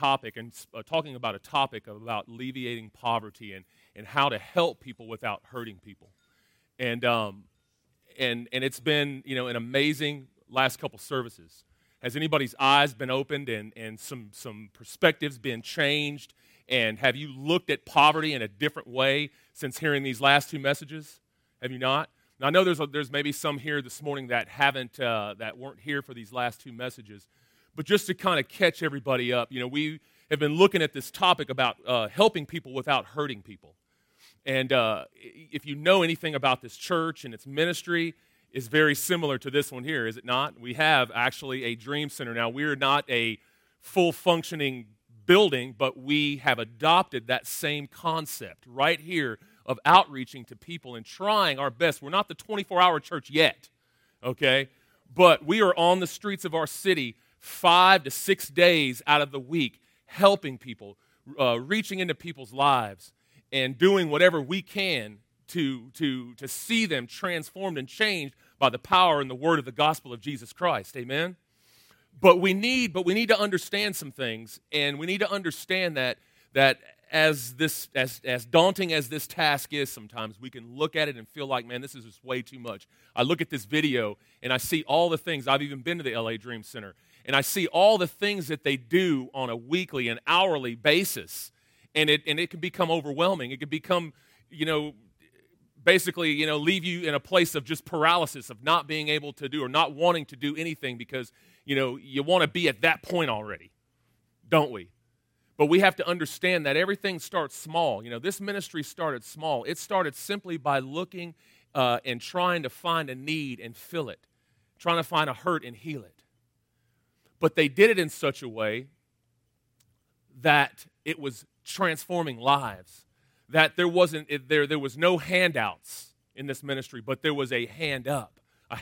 topic and talking about a topic about alleviating poverty and how to help people without hurting people. And it's been, an amazing last couple services. Has anybody's eyes been opened and some perspectives been changed? And have you looked at poverty in a different way since hearing these last two messages? Have you not? Now, I know there's maybe some here this morning that that weren't here for these last two messages. But just to kind of catch everybody up, we have been looking at this topic about helping people without hurting people. And if you know anything about this church and its ministry, is very similar to this one here, is it not? We have actually a Dream Center. Now, we're not a full-functioning building, but we have adopted that same concept right here of outreaching to people and trying our best. We're not the 24-hour church yet, okay? But we are on the streets of our city 5 to 6 days out of the week, helping people, reaching into people's lives, and doing whatever we can to see them transformed and changed by the power and the word of the gospel of Jesus Christ. Amen? But we need to understand some things, and we need to understand that as daunting as this task is sometimes, we can look at it and feel like, man, this is just way too much. I look at this video, and I see all the things. I've even been to the LA Dream Center, and I see all the things that they do on a weekly and hourly basis, and it can become overwhelming. It can become, basically, leave you in a place of just paralysis, of not being able to do or not wanting to do anything because, you want to be at that point already, don't we? But we have to understand that everything starts small. This ministry started small. It started simply by looking and trying to find a need and fill it, trying to find a hurt and heal it. But they did it in such a way that it was transforming lives, that there was no handouts in this ministry, but there was a hand up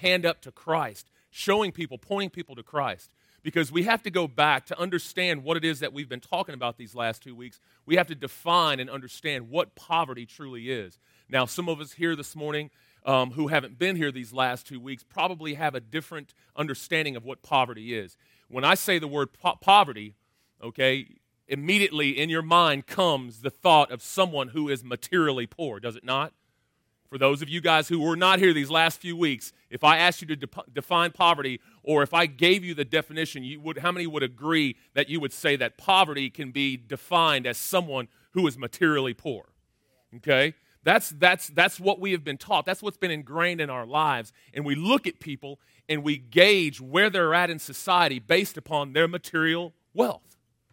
to Christ, showing people, pointing people to Christ. Because we have to go back to understand what it is that we've been talking about these last 2 weeks. We have to define and understand what poverty truly is. Now, some of us here this morning who haven't been here these last 2 weeks probably have a different understanding of what poverty is. When I say the word poverty, okay, immediately in your mind comes the thought of someone who is materially poor, does it not? For those of you guys who were not here these last few weeks, if I asked you to define poverty, or if I gave you the definition, how many would agree that you would say that poverty can be defined as someone who is materially poor? Okay? That's what we have been taught. That's what's been ingrained in our lives. And we look at people and we gauge where they're at in society based upon their material wealth.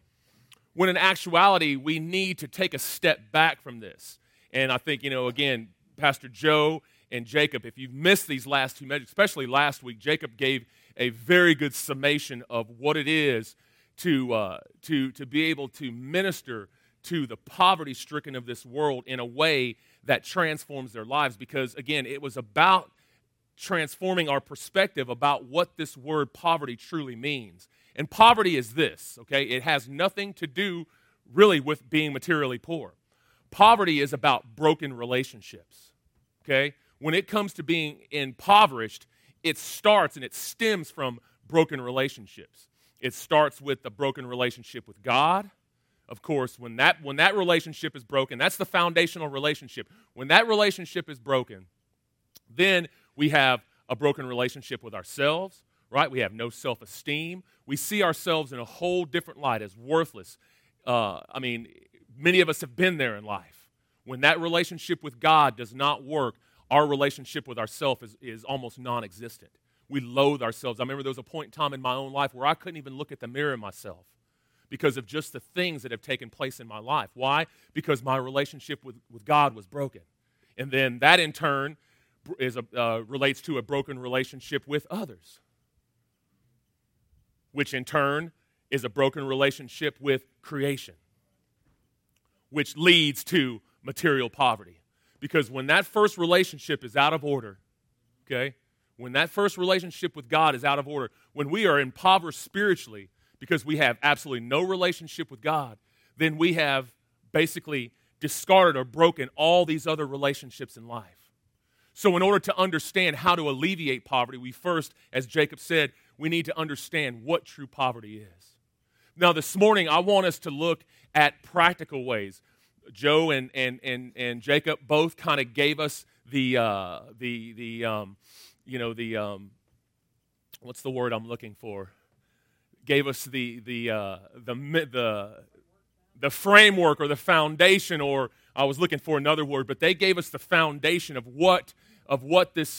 When in actuality, we need to take a step back from this. And I think, again, Pastor Joe and Jacob, if you've missed these last two messages, especially last week, Jacob gave a very good summation of what it is to be able to minister to the poverty-stricken of this world in a way that transforms their lives. Because, again, it was about transforming our perspective about what this word poverty truly means. And poverty is this, okay? It has nothing to do really with being materially poor. Poverty is about broken relationships, okay? When it comes to being impoverished, it starts and it stems from broken relationships. It starts with the broken relationship with God. Of course, when that relationship is broken, that's the foundational relationship. When that relationship is broken, then we have a broken relationship with ourselves, right? We have no self-esteem. We see ourselves in a whole different light as worthless. Many of us have been there in life. When that relationship with God does not work, our relationship with ourselves is almost non-existent. We loathe ourselves. I remember there was a point in time in my own life where I couldn't even look at the mirror myself because of just the things that have taken place in my life. Why? Because my relationship with God was broken. And then that in turn relates to a broken relationship with others, which in turn is a broken relationship with creation, which leads to material poverty. Because when that first relationship is out of order, okay, when that first relationship with God is out of order, when we are impoverished spiritually because we have absolutely no relationship with God, then we have basically discarded or broken all these other relationships in life. So in order to understand how to alleviate poverty, we first, as Jacob said, we need to understand what true poverty is. Now, this morning, I want us to look at practical ways. Joe and Jacob both kind of gave us what's the word I'm looking for? Gave us the framework or the foundation, or I was looking for another word, but they gave us the foundation of what this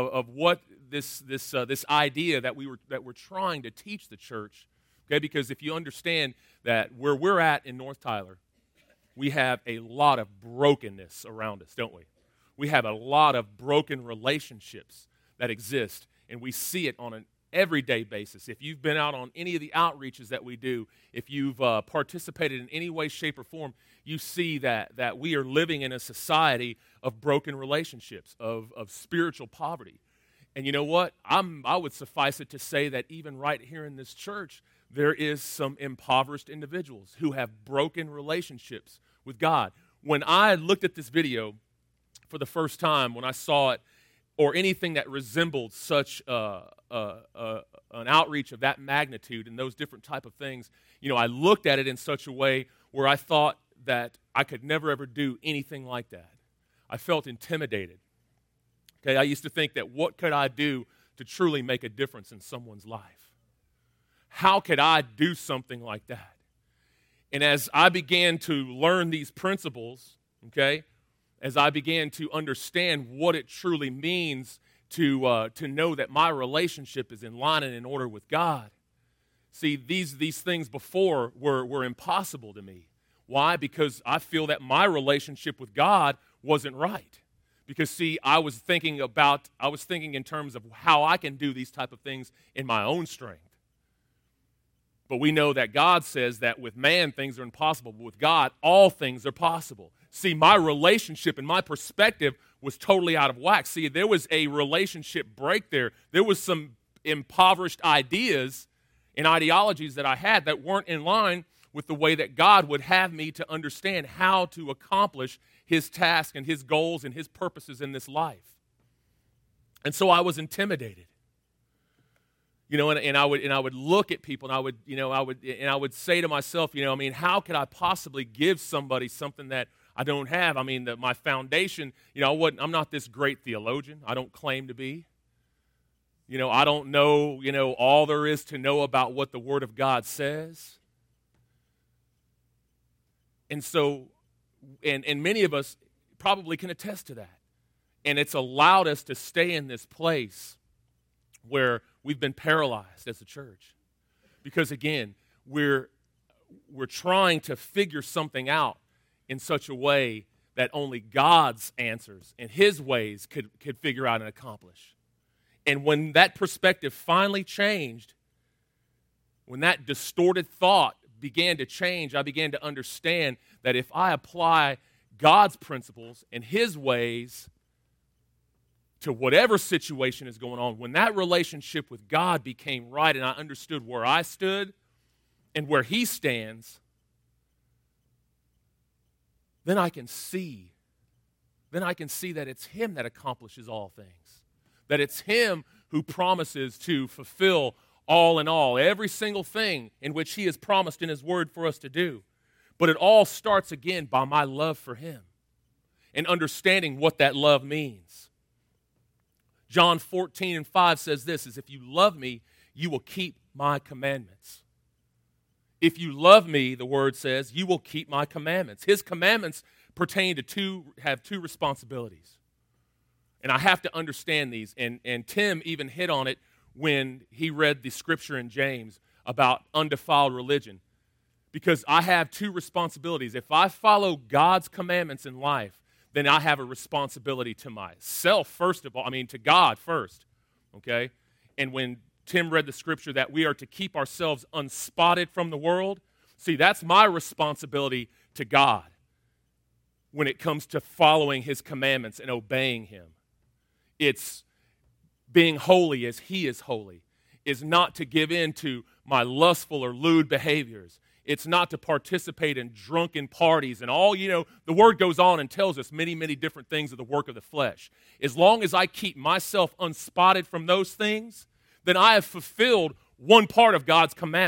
idea that we're trying to teach the church. Okay, because if you understand that where we're at in North Tyler, we have a lot of brokenness around us, don't we? We have a lot of broken relationships that exist, and we see it on an everyday basis. If you've been out on any of the outreaches that we do, if you've participated in any way, shape, or form, you see that we are living in a society of broken relationships, of spiritual poverty. And you know what? I would suffice it to say that even right here in this church, there is some impoverished individuals who have broken relationships with God. When I looked at this video for the first time, when I saw it, or anything that resembled such an outreach of that magnitude and those different type of things, I looked at it in such a way where I thought that I could never ever do anything like that. I felt intimidated. Okay, I used to think that what could I do to truly make a difference in someone's life? How could I do something like that? And as I began to learn these principles, okay, as I began to understand what it truly means to know that my relationship is in line and in order with God, see, these things before were impossible to me. Why? Because I feel that my relationship with God wasn't right. Because, see, I was thinking in terms of how I can do these type of things in my own strength. But we know that God says that with man, things are impossible. But with God, all things are possible. See, my relationship and my perspective was totally out of whack. See, there was a relationship break there. There was some impoverished ideas and ideologies that I had that weren't in line with the way that God would have me to understand how to accomplish His task and His goals and His purposes in this life. And so I was intimidated. And I would look at people, and I would say to myself, how could I possibly give somebody something that I don't have? My foundation, I'm not this great theologian. I don't claim to be. I don't know, all there is to know about what the Word of God says. And so, and many of us probably can attest to that. And it's allowed us to stay in this place where we've been paralyzed as a church. Because again, we're trying to figure something out in such a way that only God's answers and His ways could figure out and accomplish. And when that perspective finally changed, when that distorted thought began to change, I began to understand that if I apply God's principles and His ways to whatever situation is going on, when that relationship with God became right and I understood where I stood and where He stands, then I can see that it's Him that accomplishes all things, that it's Him who promises to fulfill all in all, every single thing in which He has promised in His Word for us to do. But it all starts again by my love for Him and understanding what that love means. John 14:5 says this, is if you love me, you will keep my commandments. If you love me, the Word says, you will keep my commandments. His commandments pertain to have two responsibilities. And I have to understand these. And Tim even hit on it when he read the scripture in James about undefiled religion. Because I have two responsibilities. If I follow God's commandments in life, then I have a responsibility to myself, first of all. To God first, okay? And when Tim read the scripture that we are to keep ourselves unspotted from the world, see, that's my responsibility to God when it comes to following His commandments and obeying Him. It's being holy as He is holy, is not to give in to my lustful or lewd behaviors. It's not to participate in drunken parties and all, the Word goes on and tells us many, many different things of the work of the flesh. As long as I keep myself unspotted from those things, then I have fulfilled one part of God's commandment,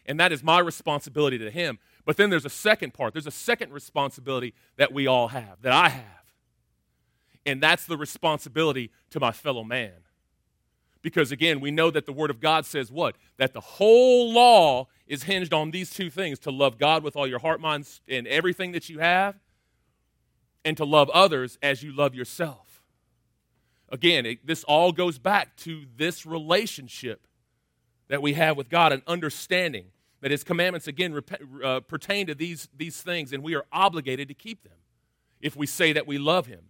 And that is my responsibility to him. But then there's a second part. There's a second responsibility that we all have, that I have. And that's the responsibility to my fellow man. Because again, we know that the Word of God says what? That the whole law is hinged on these two things: to love God with all your heart, mind, and everything that you have, and to love others as you love yourself. Again, this all goes back to this relationship that we have with God, and understanding that His commandments, again, pertain to these things, and we are obligated to keep them if we say that we love Him.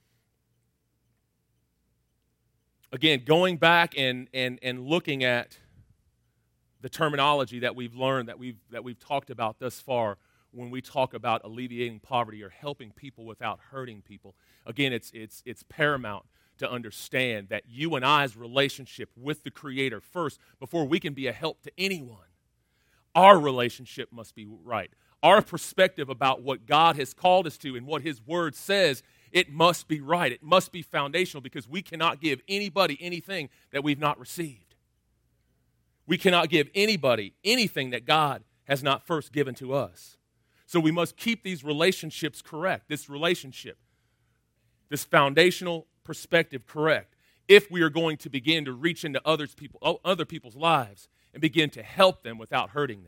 Again, going back and looking at the terminology that we've learned, that we've talked about thus far, when we talk about alleviating poverty or helping people without hurting people, again, it's paramount to understand that you and I's relationship with the Creator first, before we can be a help to anyone, our relationship must be right. Our perspective about what God has called us to and what His Word says, it must be right. It must be foundational, because we cannot give anybody anything that we've not received. We cannot give anybody anything that God has not first given to us. So we must keep these relationships correct, this foundational perspective correct, if we are going to begin to reach into other people's lives and begin to help them without hurting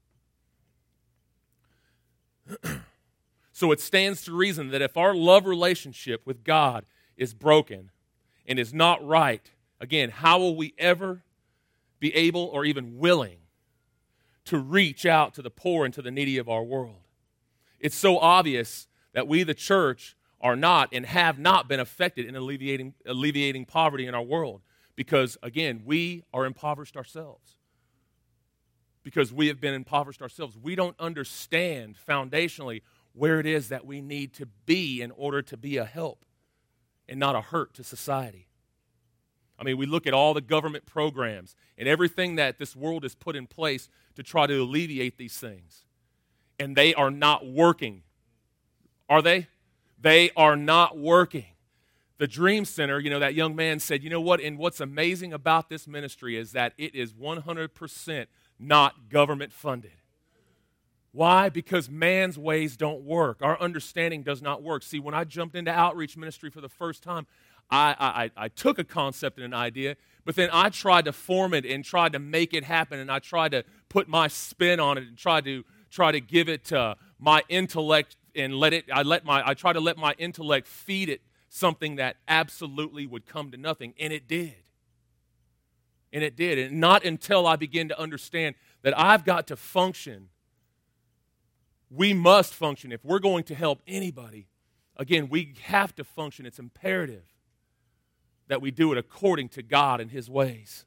them. So it stands to reason that if our love relationship with God is broken and is not right, again, how will we ever be able or even willing to reach out to the poor and to the needy of our world? It's so obvious that we, the church, are not and have not been affected in alleviating poverty in our world, because, again, we are impoverished ourselves. Because we have been impoverished ourselves. We don't understand foundationally where it is that we need to be in order to be a help and not a hurt to society. I mean, we look at all the government programs and everything that this world has put in place to try to alleviate these things, and they are not working. Are they? They are not working. The Dream Center, that young man said, you know what, and what's amazing about this ministry is that it is 100% not government funded. Why? Because man's ways don't work. Our understanding does not work. See, when I jumped into outreach ministry for the first time, I took a concept and an idea, but then I tried to form it and tried to make it happen, and I tried to put my spin on it and try to give it my intellect and I try to let my intellect feed it something that absolutely would come to nothing, and it did. And it did. And not until I began to understand that I've got to function. We must function. If we're going to help anybody, again, we have to function. It's imperative that we do it according to God and His ways.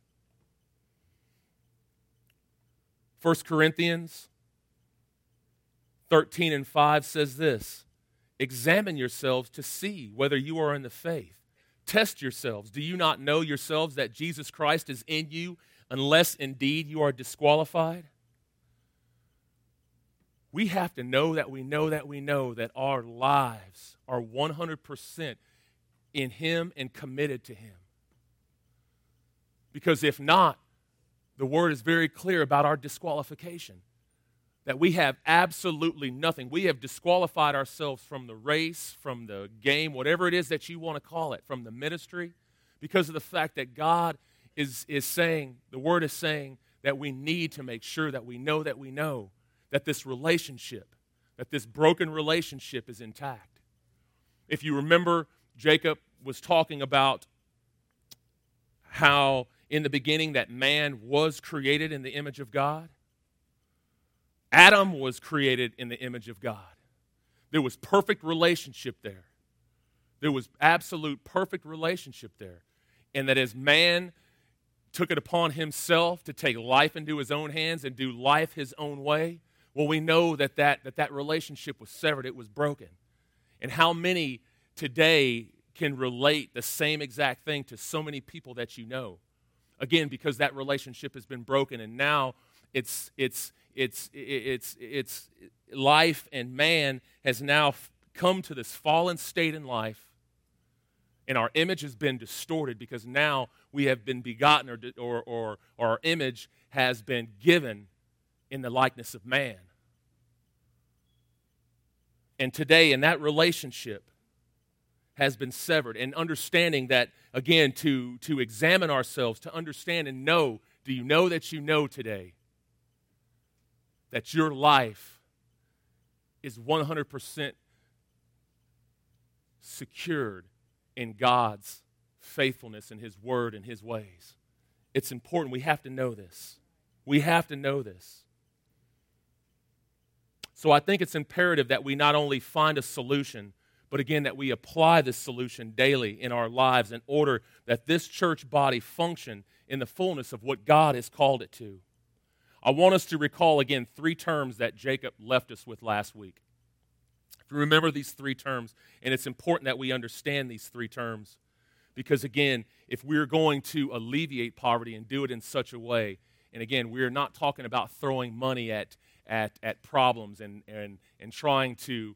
1 Corinthians 13:5 says this: examine yourselves to see whether you are in the faith. Test yourselves. Do you not know yourselves that Jesus Christ is in you, unless indeed you are disqualified? We have to know that we know that we know that our lives are 100% in Him and committed to Him. Because if not, the Word is very clear about our disqualification. That we have absolutely nothing. We have disqualified ourselves from the race, from the game, whatever it is that you want to call it, from the ministry, because of the fact that God is saying, the Word is saying, that we need to make sure that we know that this relationship, that this broken relationship is intact. If you remember, Jacob was talking about how in the beginning that man was created in the image of God. Adam was created in the image of God. There was perfect relationship there. There was absolute perfect relationship there. And that as man took it upon himself to take life into his own hands and do life his own way, well, we know that relationship was severed. It was broken. And how many today can relate the same exact thing to so many people that you know? Again, because that relationship has been broken, and now it's life and man has now come to this fallen state in life, and our image has been distorted because now we have been begotten, or our image has been given in the likeness of man. And today, in that relationship has been severed. And understanding that, again, to examine ourselves, to understand and know, do you know that you know today that your life is 100% secured in God's faithfulness and His word and His ways? It's important. We have to know this. We have to know this. So I think it's imperative that we not only find a solution, but again, that we apply this solution daily in our lives in order that this church body function in the fullness of what God has called it to. I want us to recall again 3 terms that Jacob left us with last week. If you remember these 3 terms, and it's important that we understand these 3 terms, because again, if we're going to alleviate poverty and do it in such a way, and again, we're not talking about throwing money at problems and trying to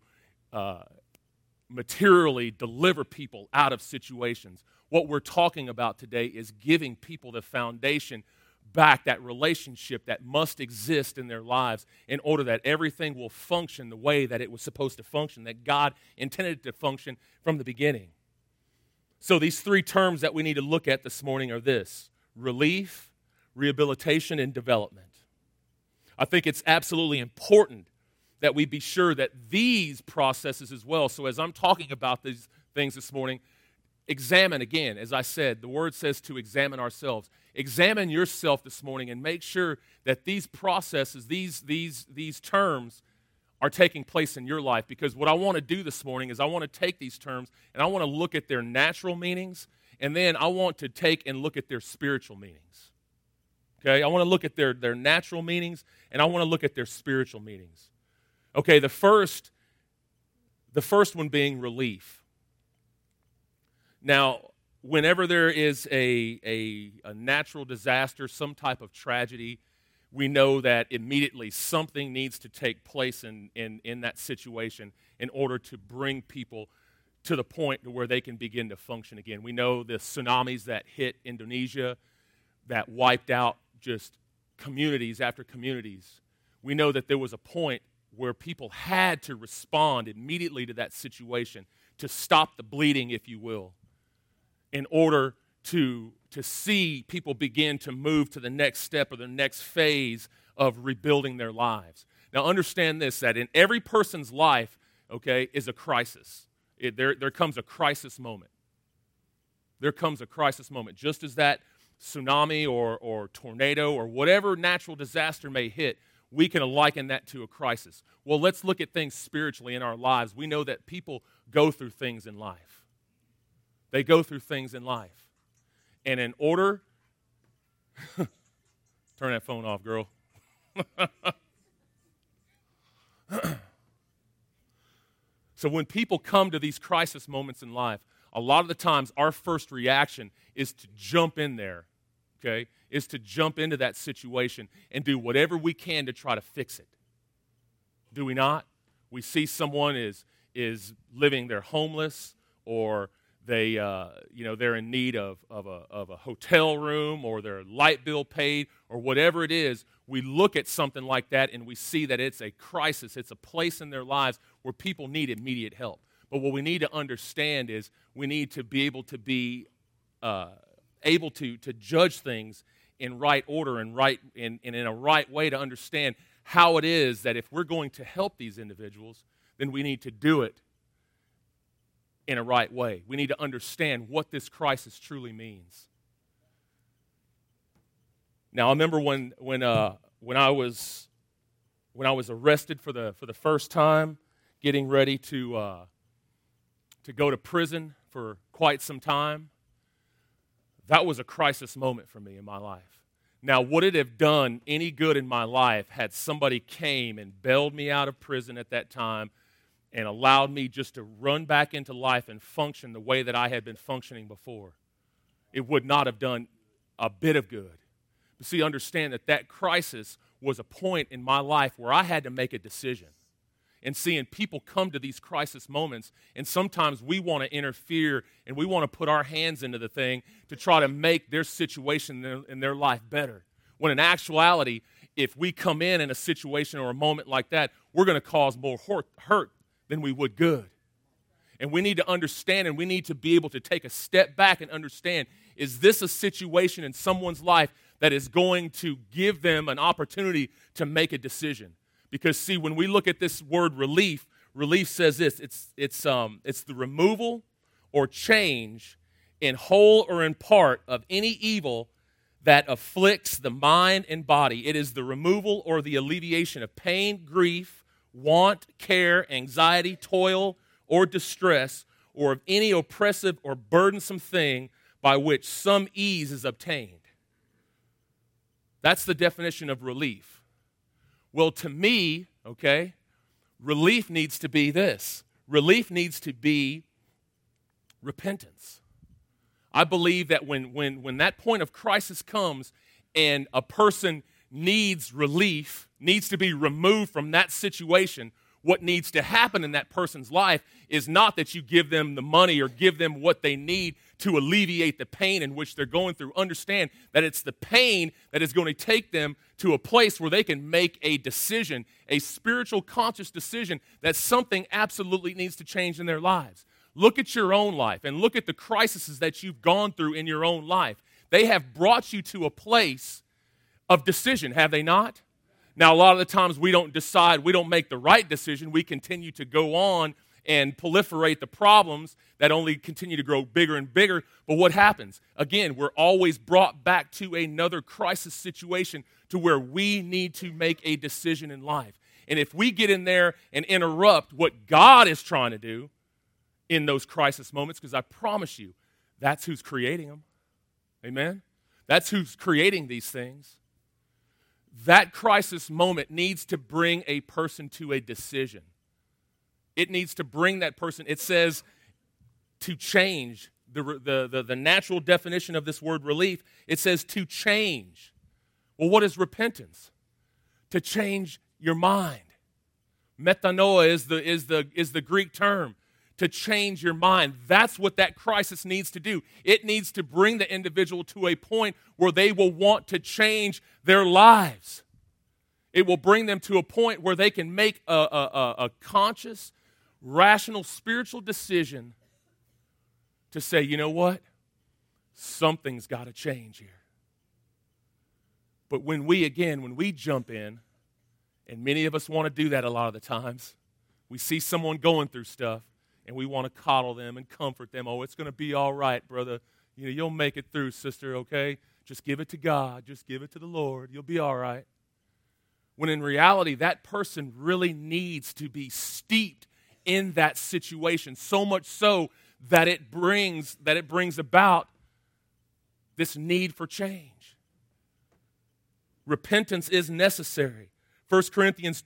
materially deliver people out of situations. What we're talking about today is giving people the foundation back, that relationship that must exist in their lives in order that everything will function the way that it was supposed to function, that God intended it to function from the beginning. So these 3 terms that we need to look at this morning are this: relief, rehabilitation, and development. I think it's absolutely important that we be sure that these processes as well. So as I'm talking about these things this morning, examine again. As I said, the word says to examine ourselves. Examine yourself this morning and make sure that these processes, these terms are taking place in your life. Because what I want to do this morning is I want to take these terms and I want to look at their natural meanings, and then I want to take and look at their spiritual meanings. Okay, I want to look at their natural meanings, and I want to look at their spiritual meanings. Okay, the first one being relief. Now, whenever there is a natural disaster, some type of tragedy, we know that immediately something needs to take place in that situation in order to bring people to the point where they can begin to function again. We know the tsunamis that hit Indonesia, that wiped out just communities after communities. We know that there was a point where people had to respond immediately to that situation to stop the bleeding, if you will, in order to see people begin to move to the next step or the next phase of rebuilding their lives. Now understand this, that in every person's life, okay, is a crisis. There comes a crisis moment. There comes a crisis moment. Just as that tsunami or tornado or whatever natural disaster may hit, we can liken that to a crisis. Well, let's look at things spiritually in our lives. We know that people go through things in life. They go through things in life. And in order... Turn that phone off, girl. So when people come to these crisis moments in life, a lot of the times our first reaction is to jump in there, okay? Is to jump into that situation and do whatever we can to try to fix it. Do we not? We see someone is living, they're homeless, or they're in need of a hotel room, or their light bill paid, or whatever it is. We look at something like that and we see that it's a crisis. It's a place in their lives where people need immediate help. But what we need to understand is we need to be able to be able to judge things in right order and in a right way, to understand how it is that if we're going to help these individuals, then we need to do it in a right way. We need to understand what this crisis truly means. Now, I remember when I was arrested for the first time, getting ready to go to prison for quite some time. That was a crisis moment for me in my life. Now, would it have done any good in my life had somebody came and bailed me out of prison at that time and allowed me just to run back into life and function the way that I had been functioning before? It would not have done a bit of good. But see, understand that crisis was a point in my life where I had to make a decision. And seeing people come to these crisis moments, and sometimes we want to interfere and we want to put our hands into the thing to try to make their situation in their life better. When in actuality, if we come in a situation or a moment like that, we're going to cause more hurt than we would good. And we need to understand, and we need to be able to take a step back and understand, is this a situation in someone's life that is going to give them an opportunity to make a decision? Because, see, when we look at this word relief says this, it's the removal or change in whole or in part of any evil that afflicts the mind and body. It is the removal or the alleviation of pain, grief, want, care, anxiety, toil, or distress, or of any oppressive or burdensome thing by which some ease is obtained. That's the definition of relief. Well, to me, okay, relief needs to be this. Relief needs to be repentance. I believe that when that point of crisis comes and a person needs relief, needs to be removed from that situation, what needs to happen in that person's life is not that you give them the money or give them what they need to alleviate the pain in which they're going through. Understand that it's the pain that is going to take them to a place where they can make a decision, a spiritual conscious decision that something absolutely needs to change in their lives. Look at your own life and look at the crises that you've gone through in your own life. They have brought you to a place of decision, have they not? Now, a lot of the times we don't decide, we don't make the right decision. We continue to go on and proliferate the problems that only continue to grow bigger and bigger. But what happens? Again, we're always brought back to another crisis situation to where we need to make a decision in life. And if we get in there and interrupt what God is trying to do in those crisis moments, because I promise you, that's who's creating them. Amen? That's who's creating these things. That crisis moment needs to bring a person to a decision. It needs to bring that person, it says, to change. The natural definition of this word relief, it says to change. Well, what is repentance? To change your mind. Metanoia is the Greek term. To change your mind. That's what that crisis needs to do. It needs to bring the individual to a point where they will want to change their lives. It will bring them to a point where they can make a conscious, rational, spiritual decision to say, you know what? Something's got to change here. But when we jump in, and many of us want to do that a lot of the times, we see someone going through stuff, and we want to coddle them and comfort them. Oh, it's going to be all right, brother. You'll make it through, sister, okay? Just give it to God. Just give it to the Lord. You'll be all right. When in reality, that person really needs to be steeped in that situation, so much so that it brings about this need for change. Repentance is necessary. 2 Corinthians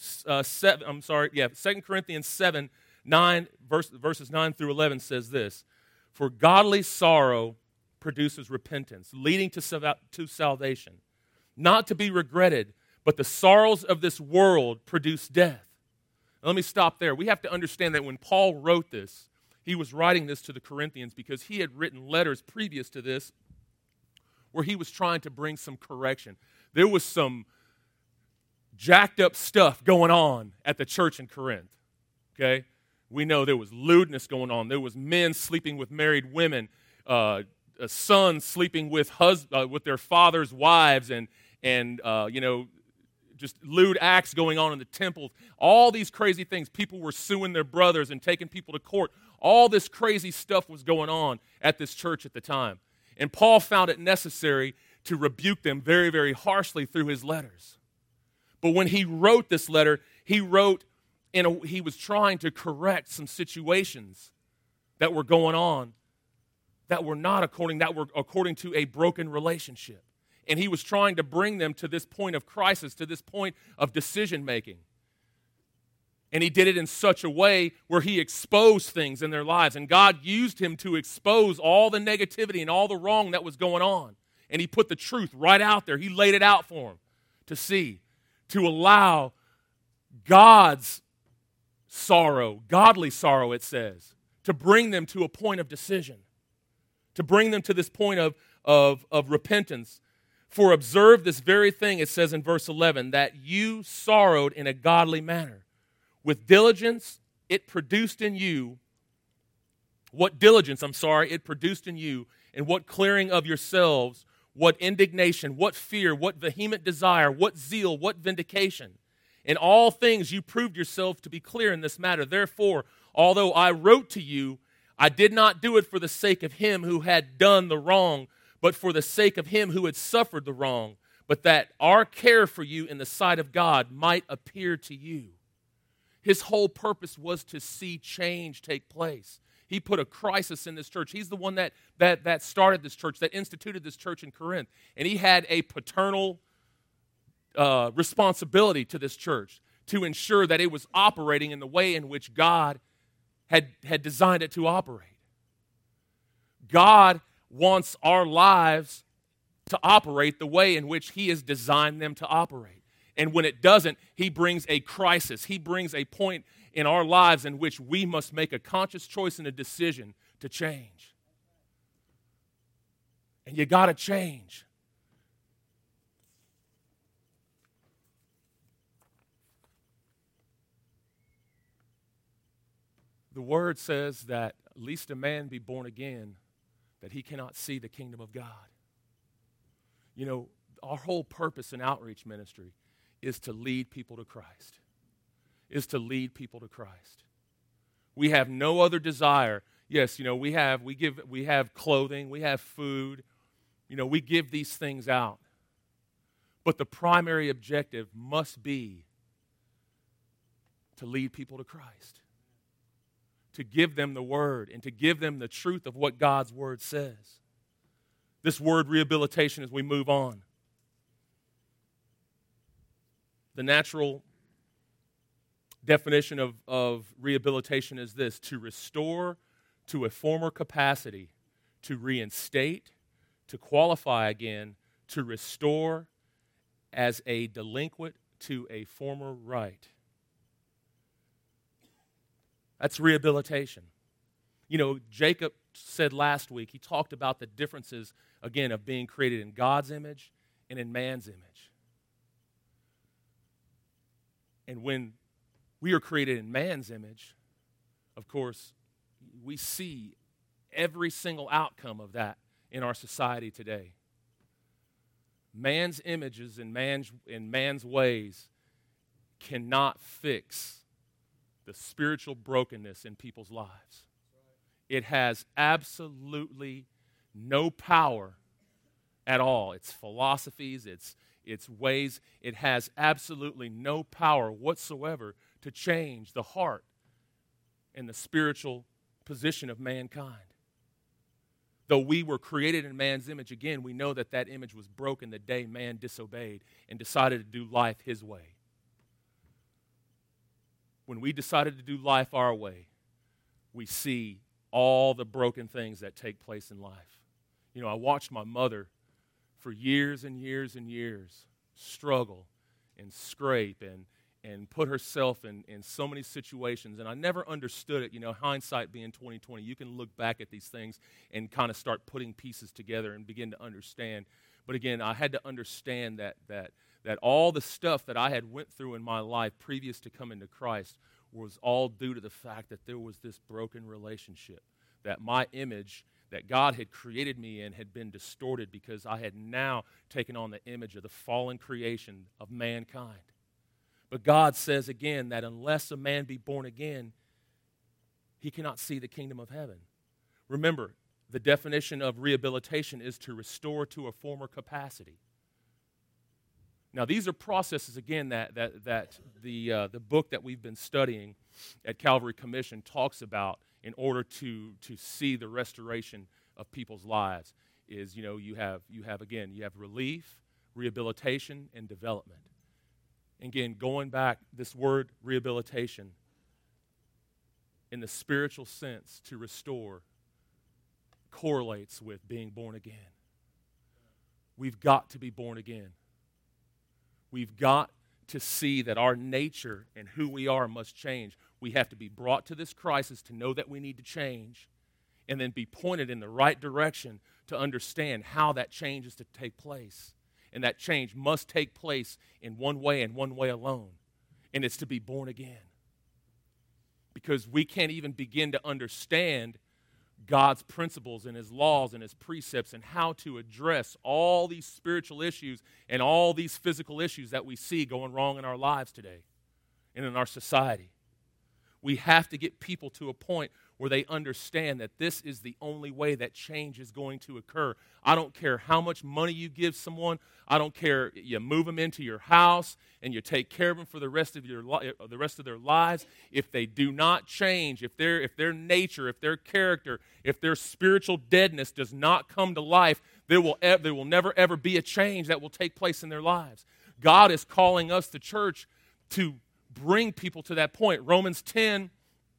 7, 9, verses 9 through 11 says this, for godly sorrow produces repentance, leading to salvation, not to be regretted, but the sorrows of this world produce death. Now, let me stop there. We have to understand that when Paul wrote this, he was writing this to the Corinthians because he had written letters previous to this where he was trying to bring some correction. There was some jacked up stuff going on at the church in Corinth, okay? We know there was lewdness going on. There was men sleeping with married women, sons sleeping with their father's wives, and just lewd acts going on in the temple. All these crazy things. People were suing their brothers and taking people to court. All this crazy stuff was going on at this church at the time. And Paul found it necessary to rebuke them very, very harshly through his letters. But when he wrote this letter, he was trying to correct some situations that were going on that were according to a broken relationship. And he was trying to bring them to this point of crisis, to this point of decision making. And he did it in such a way where he exposed things in their lives. And God used him to expose all the negativity and all the wrong that was going on. And he put the truth right out there. He laid it out for them to see, to allow God's sorrow, godly sorrow, it says, to bring them to a point of decision, to bring them to this point of repentance. For observe this very thing, it says in verse 11, that you sorrowed in a godly manner. With diligence, it produced in you, it produced in you, and what clearing of yourselves, what indignation, what fear, what vehement desire, what zeal, what vindication. In all things you proved yourselves to be clear in this matter. Therefore, although I wrote to you, I did not do it for the sake of him who had done the wrong, but for the sake of him who had suffered the wrong, but that our care for you in the sight of God might appear to you. His whole purpose was to see change take place. He put a crisis in this church. He's the one that started this church, that instituted this church in Corinth. And he had a paternal responsibility to this church to ensure that it was operating in the way in which God had designed it to operate. God wants our lives to operate the way in which he has designed them to operate. And when it doesn't, he brings a crisis. He brings a point in our lives in which we must make a conscious choice and a decision to change. And you got to change. The word says that lest a man be born again, that he cannot see the kingdom of God. You know, our whole purpose in outreach ministry is to lead people to Christ. Is to lead people to Christ. We have no other desire. Yes, you know, we have clothing, we have food. You know, we give these things out. But the primary objective must be to lead people to Christ. To give them the word and to give them the truth of what God's word says. This word rehabilitation as we move on. The natural definition of rehabilitation is this: to restore to a former capacity, to reinstate, to qualify again, to restore as a delinquent to a former right. That's rehabilitation. You know, Jacob said last week, he talked about the differences, again, of being created in God's image and in man's image. And when we are created in man's image, of course, we see every single outcome of that in our society today. Man's images and man's ways cannot fix the spiritual brokenness in people's lives. It has absolutely no power at all. Its philosophies, its ways, it has absolutely no power whatsoever to change the heart and the spiritual position of mankind. Though we were created in man's image, again, we know that that image was broken the day man disobeyed and decided to do life his way. When we decided to do life our way, we see all the broken things that take place in life. You know, I watched my mother for years and years and years struggle and scrape and put herself in so many situations, and I never understood it. You know, hindsight being 20/20, you can look back at these things and kind of start putting pieces together and begin to understand. But again, I had to understand that all the stuff that I had went through in my life previous to coming to Christ was all due to the fact that there was this broken relationship, that my image that God had created me in had been distorted because I had now taken on the image of the fallen creation of mankind. But God says again that unless a man be born again, he cannot see the kingdom of heaven. Remember, the definition of rehabilitation is to restore to a former capacity. Now, these are processes, again, that the book that we've been studying at Calvary Commission talks about in order to see the restoration of people's lives. Is, you know, you have relief, rehabilitation, and development. Again, going back, this word rehabilitation, in the spiritual sense, to restore, correlates with being born again. We've got to be born again. We've got to see that our nature and who we are must change. We have to be brought to this crisis to know that we need to change, and then be pointed in the right direction to understand how that change is to take place. And that change must take place in one way and one way alone. And it's to be born again. Because we can't even begin to understand God's principles and His laws and His precepts and how to address all these spiritual issues and all these physical issues that we see going wrong in our lives today and in our society. We have to get people to a point where they understand that this is the only way that change is going to occur. I don't care how much money you give someone. I don't care, you move them into your house and you take care of them for the rest of their lives. If they do not change, if their nature, if their character, if their spiritual deadness does not come to life, there will never ever be a change that will take place in their lives. God is calling us, the church, to bring people to that point. Romans 10,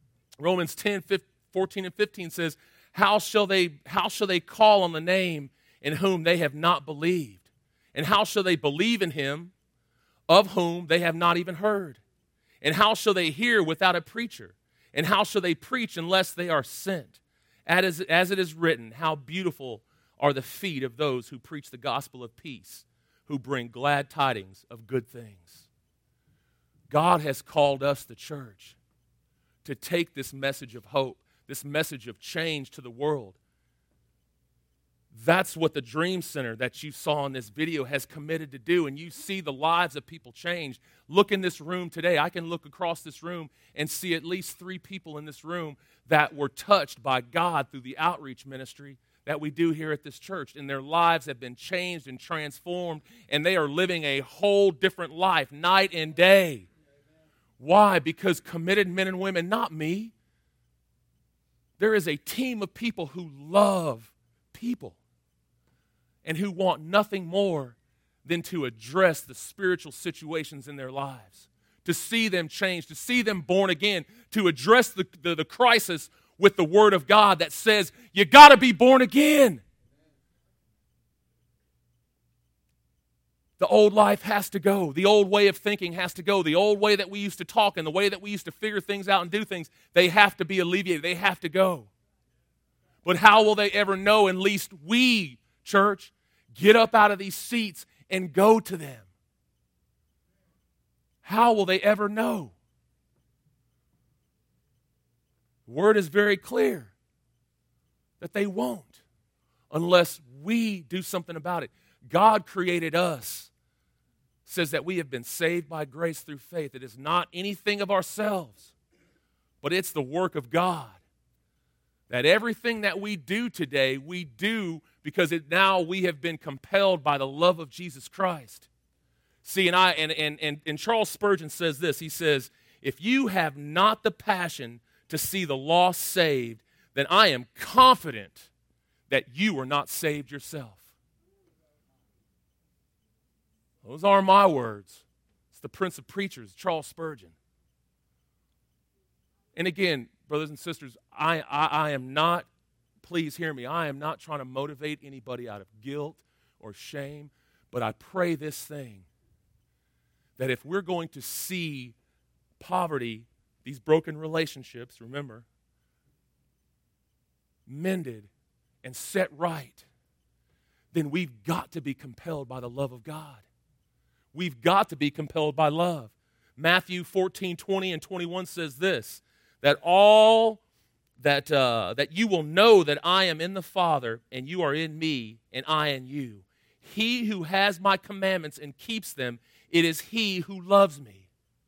14 and 15 says, how shall they call on the name in whom they have not believed? And how shall they believe in him of whom they have not even heard? And how shall they hear without a preacher? And how shall they preach unless they are sent? As it is written, how beautiful are the feet of those who preach the gospel of peace, who bring glad tidings of good things. God has called us, the church, to take this message of hope, this message of change to the world. That's what the Dream Center that you saw in this video has committed to do, and you see the lives of people change. Look in this room today. I can look across this room and see at least 3 people in this room that were touched by God through the outreach ministry that we do here at this church, and their lives have been changed and transformed, and they are living a whole different life night and day. Why? Because committed men and women, not me. There is a team of people who love people and who want nothing more than to address the spiritual situations in their lives, to see them change, to see them born again, to address the crisis with the Word of God that says, you got to be born again. The old life has to go. The old way of thinking has to go. The old way that we used to talk and the way that we used to figure things out and do things, they have to be alleviated. They have to go. But how will they ever know unless we, church, get up out of these seats and go to them? How will they ever know? The Word is very clear that they won't unless we do something about it. God created us. Says that we have been saved by grace through faith. It is not anything of ourselves, but it's the work of God. That everything that we do today, we do because now we have been compelled by the love of Jesus Christ. See, and Charles Spurgeon says this. He says, if you have not the passion to see the lost saved, then I am confident that you are not saved yourself. Those aren't my words. It's the Prince of Preachers, Charles Spurgeon. And again, brothers and sisters, I am not, please hear me, I am not trying to motivate anybody out of guilt or shame, but I pray this thing, that if we're going to see poverty, these broken relationships, remember, mended and set right, then we've got to be compelled by the love of God. We've got to be compelled by love. Matthew 14:20 and 21 says this, that you will know that I am in the Father, and you are in me, and I in you. He who has my commandments and keeps them, it is he who loves me.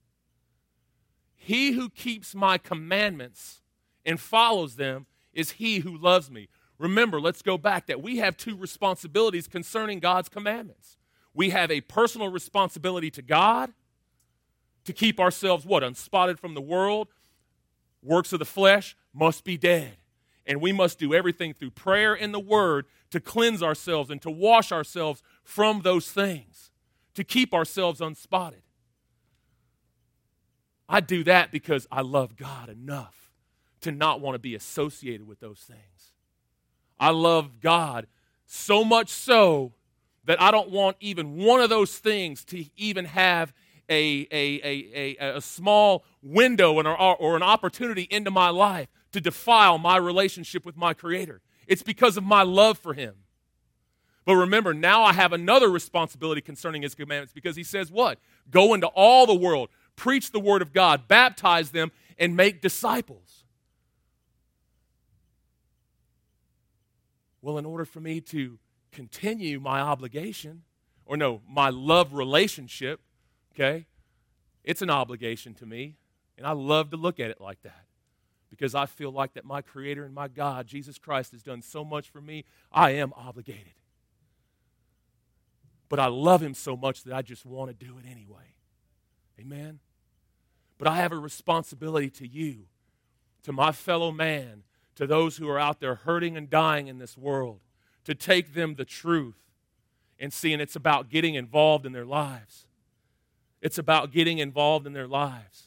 He who keeps my commandments and follows them is he who loves me. Remember, let's go back that we have 2 responsibilities concerning God's commandments. We have a personal responsibility to God to keep ourselves, unspotted from the world. Works of the flesh must be dead. And we must do everything through prayer and the Word to cleanse ourselves and to wash ourselves from those things, to keep ourselves unspotted. I do that because I love God enough to not want to be associated with those things. I love God so much so that I don't want even one of those things to even have a small window or an opportunity into my life to defile my relationship with my Creator. It's because of my love for Him. But remember, now I have another responsibility concerning his commandments, because he says what? Go into all the world, preach the word of God, baptize them, and make disciples. Well, in order for me to continue my obligation, or no, my love relationship, okay, it's an obligation to me, and I love to look at it like that, because I feel like that my Creator and my God, Jesus Christ, has done so much for me, I am obligated. But I love him so much that I just want to do it anyway. Amen? But I have a responsibility to you, to my fellow man, to those who are out there hurting and dying in this world, to take them the truth and see, and it's about getting involved in their lives. It's about getting involved in their lives.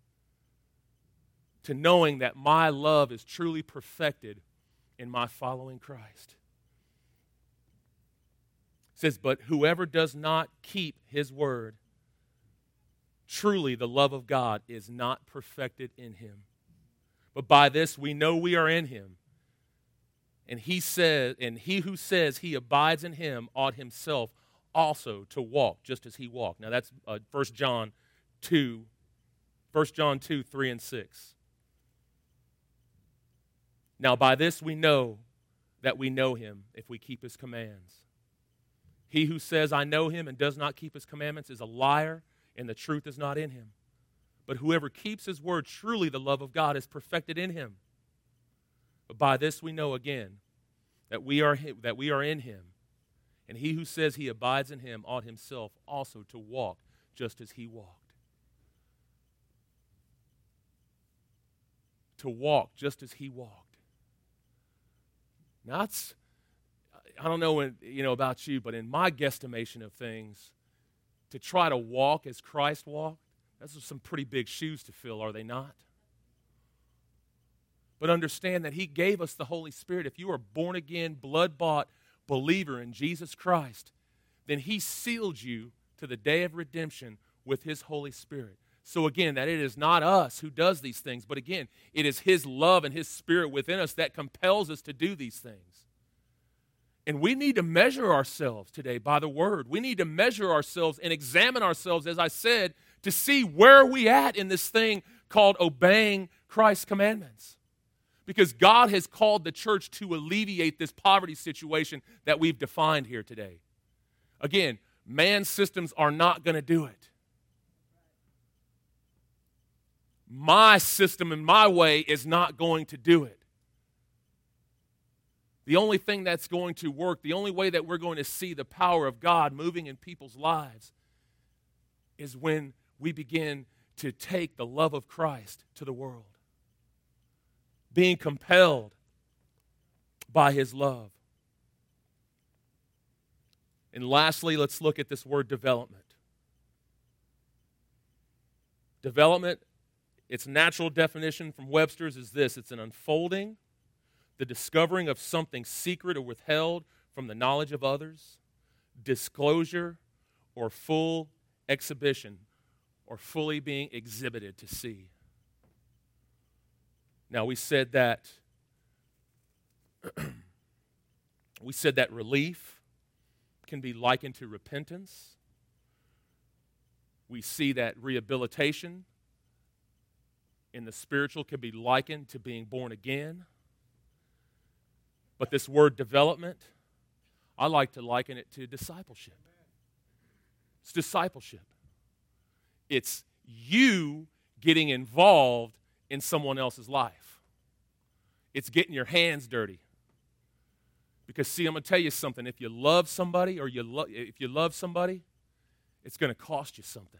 To knowing that my love is truly perfected in my following Christ. It says, but whoever does not keep his word, truly the love of God is not perfected in him. But by this we know we are in him. And he who says he abides in him ought himself also to walk just as he walked. Now that's 1 John 2, 3 and 6. Now by this we know that we know him if we keep his commands. He who says, I know him, and does not keep his commandments is a liar, and the truth is not in him. But whoever keeps his word, truly the love of God is perfected in him. But by this we know again that we are in him. And he who says he abides in him ought himself also to walk just as he walked. To walk just as he walked. Now that's, I don't know about you, but in my guesstimation of things, to try to walk as Christ walked, those are some pretty big shoes to fill, are they not? But understand that he gave us the Holy Spirit. If you are born again, blood-bought believer in Jesus Christ, then he sealed you to the day of redemption with his Holy Spirit. So again, that it is not us who does these things, but again, it is his love and his Spirit within us that compels us to do these things. And we need to measure ourselves today by the Word. We need to measure ourselves and examine ourselves, as I said, to see where are we at in this thing called obeying Christ's commandments. Because God has called the church to alleviate this poverty situation that we've defined here today. Again, man's systems are not going to do it. My system and my way is not going to do it. The only thing that's going to work, the only way that we're going to see the power of God moving in people's lives is when we begin to take the love of Christ to the world. Being compelled by his love. And lastly, let's look at this word development. Development, its natural definition from Webster's is this: it's an unfolding, the discovering of something secret or withheld from the knowledge of others, disclosure or full exhibition, or fully being exhibited to see. Now we said that relief can be likened to repentance. We see that rehabilitation in the spiritual can be likened to being born again. But this word development, I like to liken it to discipleship. It's discipleship. It's you getting involved in someone else's life. It's getting your hands dirty. Because see, I'm going to tell you something. If you love somebody it's going to cost you something.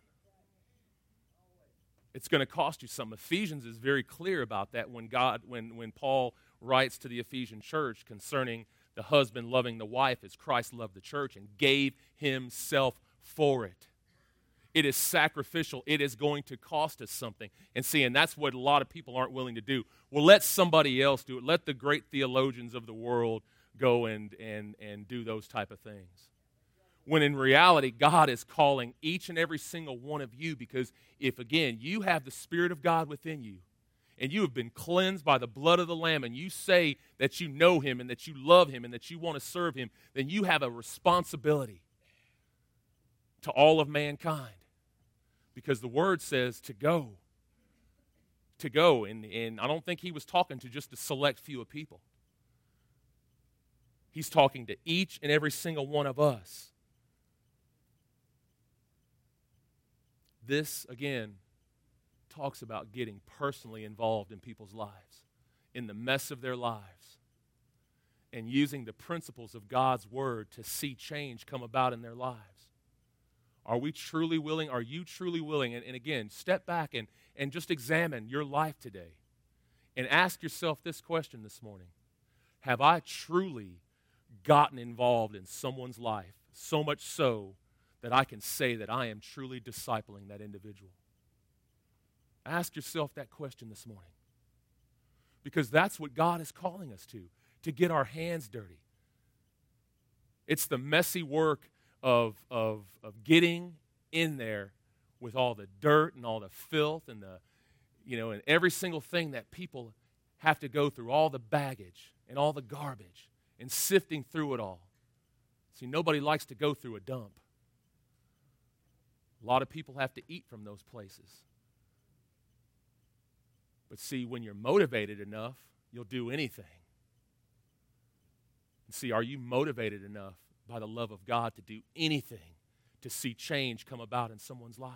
It's going to cost you something. Ephesians is very clear about that when Paul writes to the Ephesian church concerning the husband loving the wife as Christ loved the church and gave himself for it. It is sacrificial. It is going to cost us something. And that's what a lot of people aren't willing to do. Well, let somebody else do it. Let the great theologians of the world go and do those type of things. When in reality, God is calling each and every single one of you, because if, again, you have the Spirit of God within you, and you have been cleansed by the blood of the Lamb, and you say that you know him and that you love him and that you want to serve him, then you have a responsibility to all of mankind. Because the word says to go. To go. And I don't think he was talking to just a select few of people. He's talking to each and every single one of us. This, again, talks about getting personally involved in people's lives, in the mess of their lives, and using the principles of God's word to see change come about in their lives. Are we truly willing? Are you truly willing? And again, step back and just examine your life today and ask yourself this question this morning. Have I truly gotten involved in someone's life, so much so that I can say that I am truly discipling that individual? Ask yourself that question this morning. Because that's what God is calling us to get our hands dirty. It's the messy work of getting in there with all the dirt and all the filth and and every single thing that people have to go through, all the baggage and all the garbage, and sifting through it all. See, nobody likes to go through a dump. A lot of people have to eat from those places. But see, when you're motivated enough, you'll do anything. And see, are you motivated enough by the love of God to do anything to see change come about in someone's life?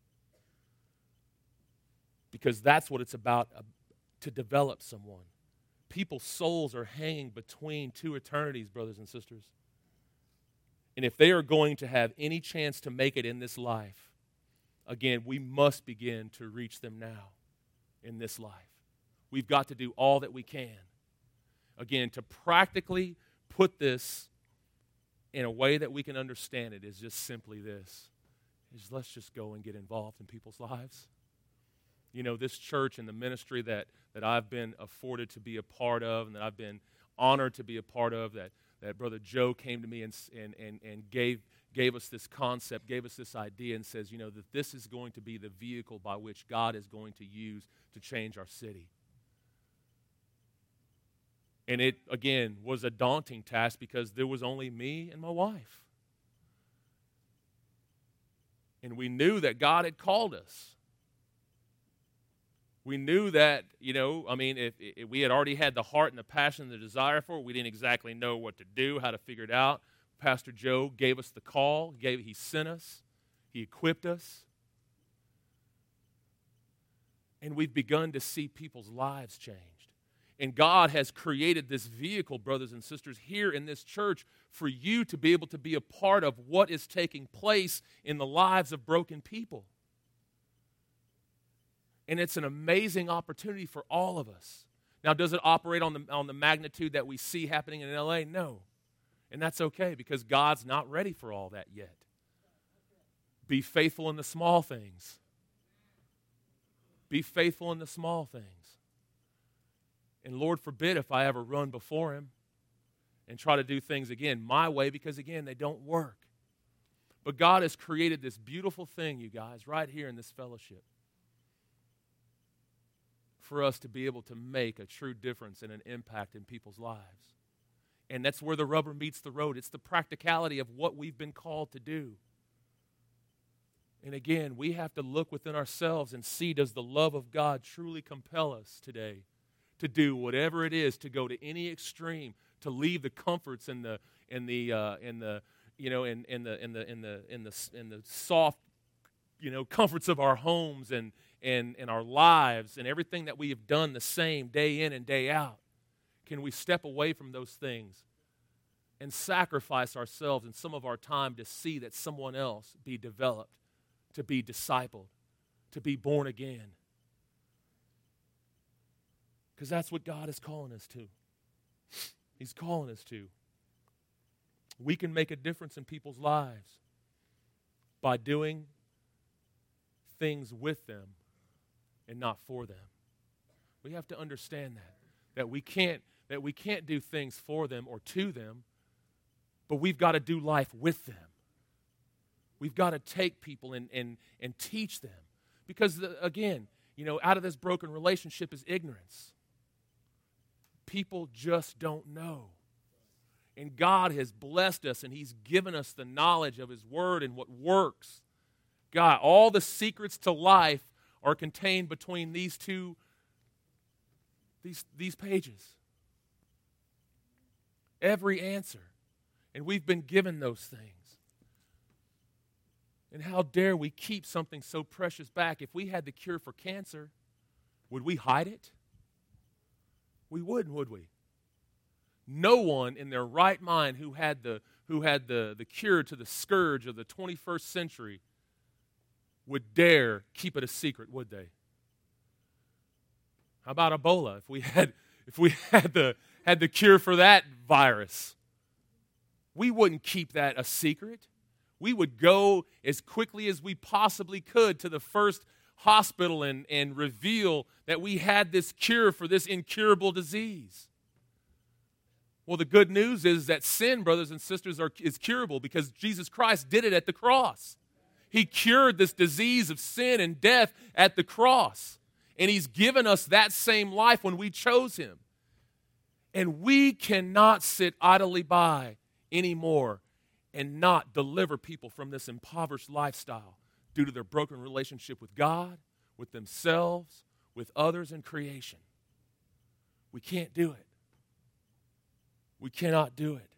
Because that's what it's about, to develop someone. People's souls are hanging between two eternities, brothers and sisters. And if they are going to have any chance to make it in this life, again, we must begin to reach them now in this life. We've got to do all that we can. Again, to practically put this in a way that we can understand it is just simply this. Is let's just go and get involved in people's lives. You know, this church and the ministry that I've been afforded to be a part of and that I've been honored to be a part of, that Brother Joe came to me and gave us this concept, gave us this idea and says, that this is going to be the vehicle by which God is going to use to change our city. And it, again, was a daunting task because there was only me and my wife. And we knew that God had called us. We knew that, if we had already had the heart and the passion and the desire for it, we didn't exactly know what to do, how to figure it out. Pastor Joe gave us the call. He sent us. He equipped us. And we've begun to see people's lives changed. And God has created this vehicle, brothers and sisters, here in this church for you to be able to be a part of what is taking place in the lives of broken people. And it's an amazing opportunity for all of us. Now, does it operate on the magnitude that we see happening in LA? No. And that's okay because God's not ready for all that yet. Be faithful in the small things. Be faithful in the small things. And Lord forbid if I ever run before him and try to do things again my way because, again, they don't work. But God has created this beautiful thing, you guys, right here in this fellowship for us to be able to make a true difference and an impact in people's lives. And that's where the rubber meets the road. It's the practicality of what we've been called to do. And again, we have to look within ourselves and see, does the love of God truly compel us today to do whatever it is, to go to any extreme, to leave the comforts and the soft, comforts of our homes and our lives and everything that we have done the same day in and day out? Can we step away from those things and sacrifice ourselves and some of our time to see that someone else be developed, to be discipled, to be born again? Because that's what God is calling us to. He's calling us to. We can make a difference in people's lives by doing things with them and not for them. We have to understand that we can't do things for them or to them, but we've got to do life with them. We've got to take people and teach them. Because, again, out of this broken relationship is ignorance. People just don't know. And God has blessed us, and He's given us the knowledge of His Word and what works. God, all the secrets to life are contained between these pages. Every answer. And we've been given those things. And how dare we keep something so precious back? If we had the cure for cancer, would we hide it? We wouldn't, would we? No one in their right mind who had the cure to the scourge of the 21st century would dare keep it a secret, would they? How about Ebola? If we had the cure for that virus, we wouldn't keep that a secret. We would go as quickly as we possibly could to the first hospital and reveal that we had this cure for this incurable disease. Well, the good news is that sin, brothers and sisters, is curable because Jesus Christ did it at the cross. He cured this disease of sin and death at the cross. And He's given us that same life when we chose Him. And we cannot sit idly by anymore and not deliver people from this impoverished lifestyle due to their broken relationship with God, with themselves, with others, and creation. We can't do it. We cannot do it.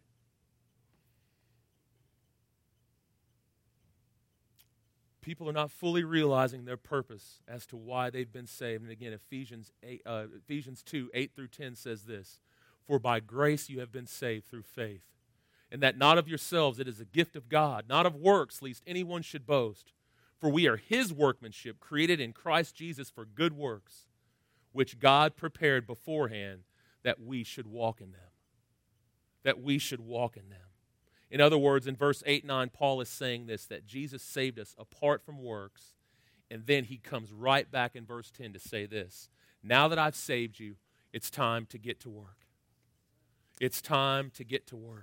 People are not fully realizing their purpose as to why they've been saved. And again, Ephesians 2, 8 through 10 says this, "For by grace you have been saved through faith, and that not of yourselves, it is a gift of God, not of works, lest anyone should boast. For we are His workmanship, created in Christ Jesus for good works, which God prepared beforehand that we should walk in them." That we should walk in them. In other words, in verse 8 and 9, Paul is saying this, that Jesus saved us apart from works, and then he comes right back in verse 10 to say this, "Now that I've saved you, it's time to get to work." It's time to get to work.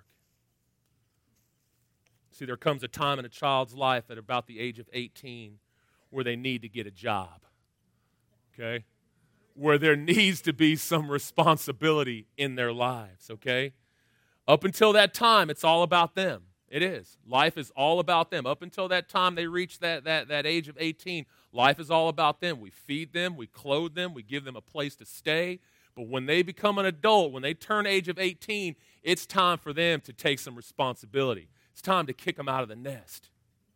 See, there comes a time in a child's life at about the age of 18 where they need to get a job, okay? Where there needs to be some responsibility in their lives, okay? Up until that time, it's all about them. It is. Life is all about them. Up until that time they reach that age of 18, life is all about them. We feed them, we clothe them, we give them a place to stay. But when they become an adult, when they turn age of 18, it's time for them to take some responsibility. It's time to kick them out of the nest.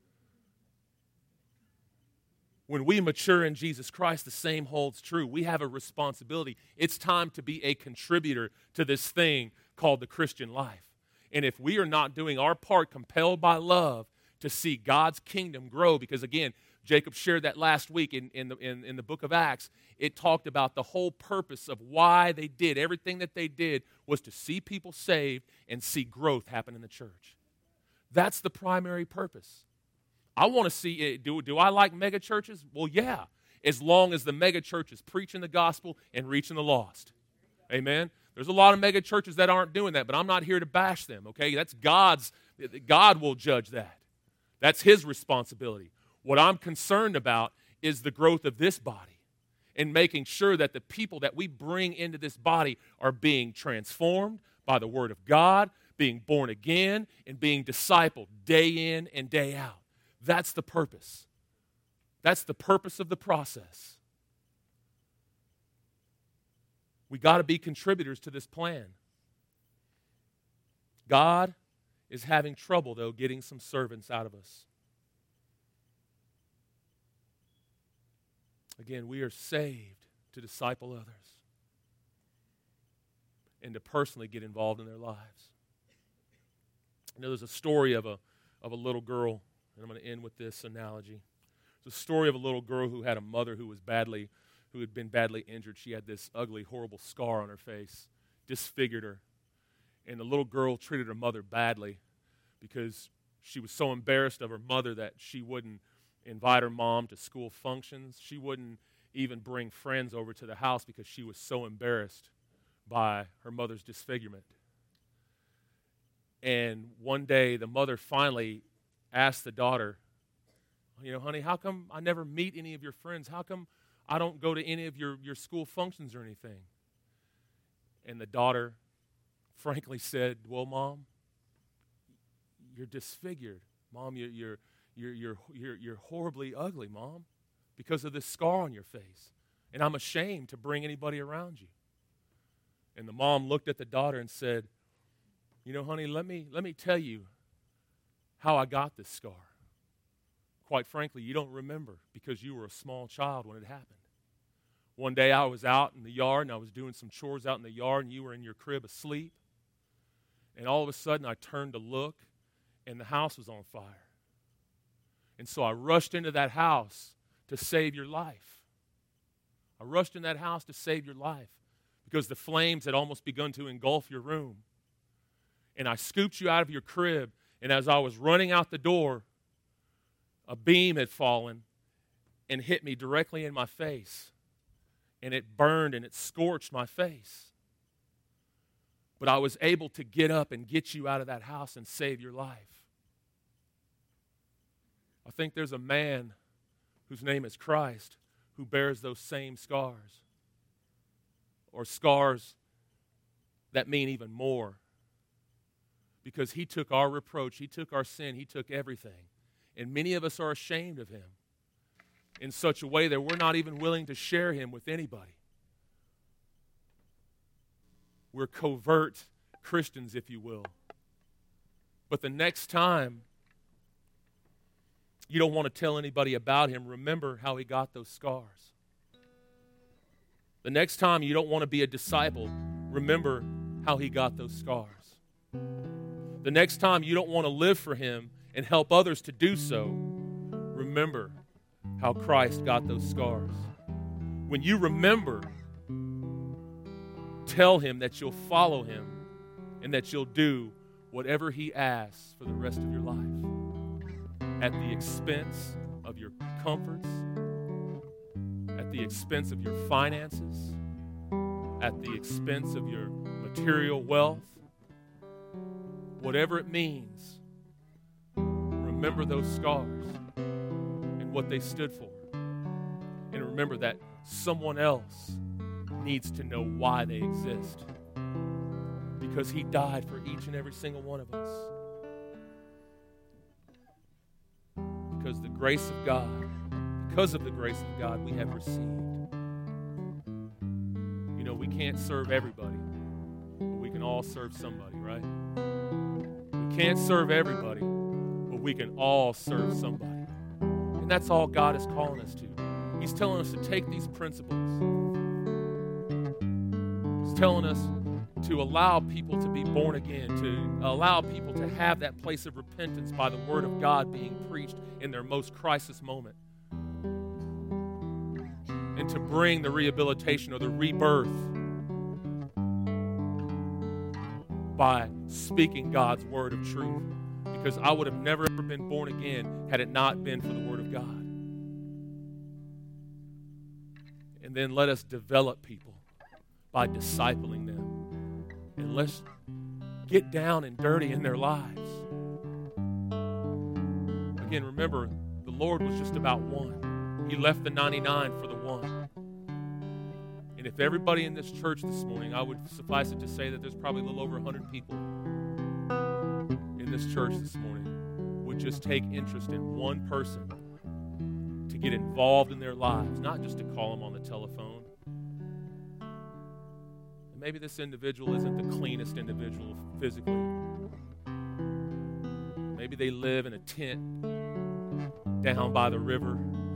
When we mature in Jesus Christ, the same holds true. We have a responsibility. It's time to be a contributor to this thing called the Christian life. And if we are not doing our part, compelled by love, to see God's kingdom grow, because again, Jacob shared that last week in the book of Acts, it talked about the whole purpose of why they did. Everything that they did was to see people saved and see growth happen in the church. That's the primary purpose. I want to see it. Do I like mega churches? Well, yeah, as long as the mega church is preaching the gospel and reaching the lost. Amen? There's a lot of mega churches that aren't doing that, but I'm not here to bash them, okay? That's God will judge that. That's His responsibility. What I'm concerned about is the growth of this body and making sure that the people that we bring into this body are being transformed by the Word of God, being born again, and being discipled day in and day out. That's the purpose. That's the purpose of the process. We got to be contributors to this plan. God is having trouble, though, getting some servants out of us. Again, we are saved to disciple others and to personally get involved in their lives. You know, there's a story of a little girl, and I'm going to end with this analogy. It's a story of a little girl who had a mother who had been badly injured. She had this ugly, horrible scar on her face, disfigured her. And the little girl treated her mother badly because she was so embarrassed of her mother that she wouldn't invite her mom to school functions. She wouldn't even bring friends over to the house because she was so embarrassed by her mother's disfigurement. And one day, the mother finally asked the daughter, "You know, honey, how come I never meet any of your friends? How come I don't go to any of your school functions or anything. And the daughter frankly said, well, Mom, you're disfigured. Mom, you're horribly ugly, Mom, because of this scar on your face. And I'm ashamed to bring anybody around you. And the mom looked at the daughter and said, you know, honey, let me tell you how I got this scar. Quite frankly, you don't remember because you were a small child when it happened. One day I was out in the yard and I was doing some chores out in the yard and you were in your crib asleep. And all of a sudden I turned to look and the house was on fire. And so I rushed into that house to save your life. I rushed in that house to save your life because the flames had almost begun to engulf your room. And I scooped you out of your crib, and as I was running out the door, a beam had fallen and hit me directly in my face. And it burned and it scorched my face. But I was able to get up and get you out of that house and save your life. I think there's a man whose name is Christ who bears those same scars, or scars that mean even more, because he took our reproach, he took our sin, he took everything. And many of us are ashamed of him in such a way that we're not even willing to share him with anybody. We're covert Christians, if you will. But the next time you don't want to tell anybody about him, remember how he got those scars. The next time you don't want to be a disciple, remember how he got those scars. The next time you don't want to live for him and help others to do so, remember how Christ got those scars. When you remember, tell him that you'll follow him and that you'll do whatever he asks for the rest of your life, at the expense of your comforts, at the expense of your finances, at the expense of your material wealth, whatever it means. Remember those scars and what they stood for. And remember that someone else needs to know why they exist, because he died for each and every single one of us. Because of the grace of God, we have received. You know, we can't serve everybody, but we can all serve somebody, right? We can't serve everybody, but we can all serve somebody. And that's all God is calling us to. He's telling us to take these principles. He's telling us to allow people to be born again, to allow people to have that place of repentance by the Word of God being preached in their most crisis moment, and to bring the rehabilitation or the rebirth by speaking God's word of truth. Because I would have never ever been born again had it not been for the Word of God. And then let us develop people by discipling them. And let's get down and dirty in their lives. Again, remember, the Lord was just about one. He left the 99 for the one. And if everybody in this church this morning, I would suffice it to say that there's probably a little over 100 people in this church this morning, would just take interest in one person to get involved in their lives, not just to call them on the telephone. And maybe this individual isn't the cleanest individual physically. Maybe they live in a tent down by the river.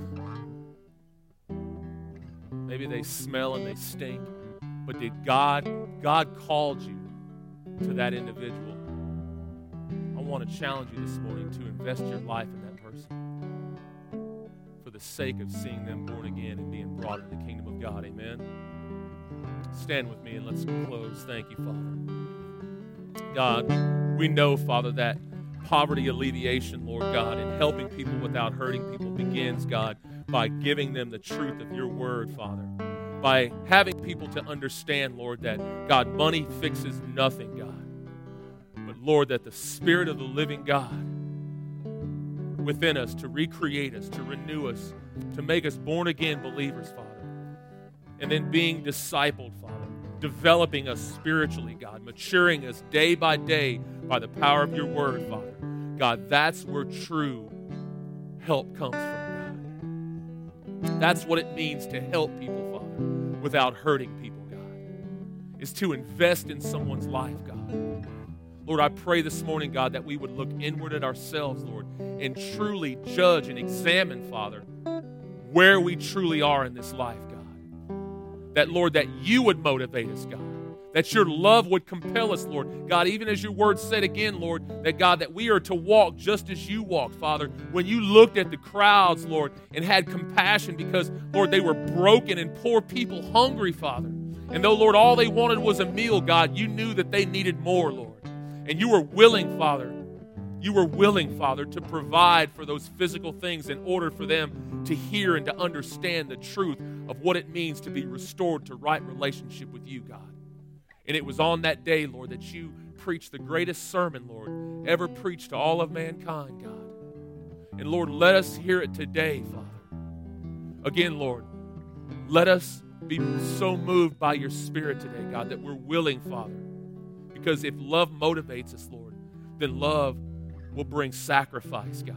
Maybe they smell and they stink. But did God called you to that individual? I want to challenge you this morning to invest your life in that person for the sake of seeing them born again and being brought into the kingdom of God. Amen. Stand with me and let's close. Thank you, Father. God, we know, Father, that poverty alleviation, Lord God, and helping people without hurting people begins, God, by giving them the truth of your word, Father. By having people to understand, Lord, that, God, money fixes nothing, God. But, Lord, that the Spirit of the living God within us to recreate us, to renew us, to make us born-again believers, Father, and then being discipled, Father, developing us spiritually, God, maturing us day by day by the power of your word, Father. God, that's where true help comes from, God. That's what it means to help people, Father, without hurting people, God, is to invest in someone's life, God. Lord, I pray this morning, God, that we would look inward at ourselves, Lord, and truly judge and examine, Father, where we truly are in this life, God. That, Lord, that you would motivate us, God. That your love would compel us, Lord. God, even as your word said again, Lord, that, God, that we are to walk just as you walked, Father. When you looked at the crowds, Lord, and had compassion because, Lord, they were broken and poor people, hungry, Father. And though, Lord, all they wanted was a meal, God, you knew that they needed more, Lord. And you were willing, Father. You were willing, Father, to provide for those physical things in order for them to hear and to understand the truth of what it means to be restored to right relationship with you, God. And it was on that day, Lord, that you preached the greatest sermon, Lord, ever preached to all of mankind, God. And, Lord, let us hear it today, Father. Again, Lord, let us be so moved by your Spirit today, God, that we're willing, Father. Because if love motivates us, Lord, then love will bring sacrifice, God.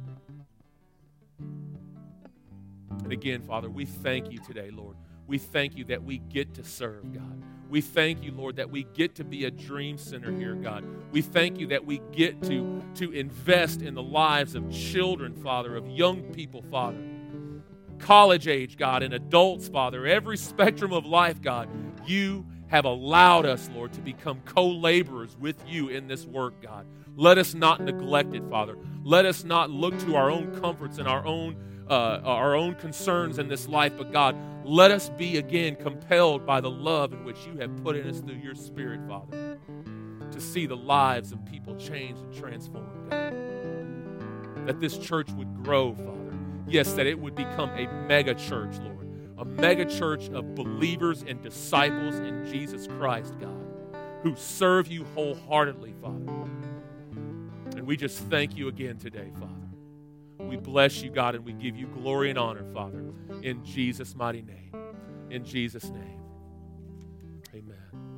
And again, Father, we thank you today, Lord. We thank you that we get to serve, God. We thank you, Lord, that we get to be a dream center here, God. We thank you that we get to invest in the lives of children, Father, of young people, Father. College age, God, and adults, Father. Every spectrum of life, God. You have allowed us, Lord, to become co-laborers with you in this work, God. Let us not neglect it, Father. Let us not look to our own comforts and our own concerns in this life, but God, let us be again compelled by the love in which you have put in us through your Spirit, Father, to see the lives of people changed and transformed, God. That this church would grow, Father. Yes, that it would become a mega church, Lord. A mega church of believers and disciples in Jesus Christ, God, who serve you wholeheartedly, Father. And we just thank you again today, Father. We bless you, God, and we give you glory and honor, Father, in Jesus' mighty name. In Jesus' name, amen.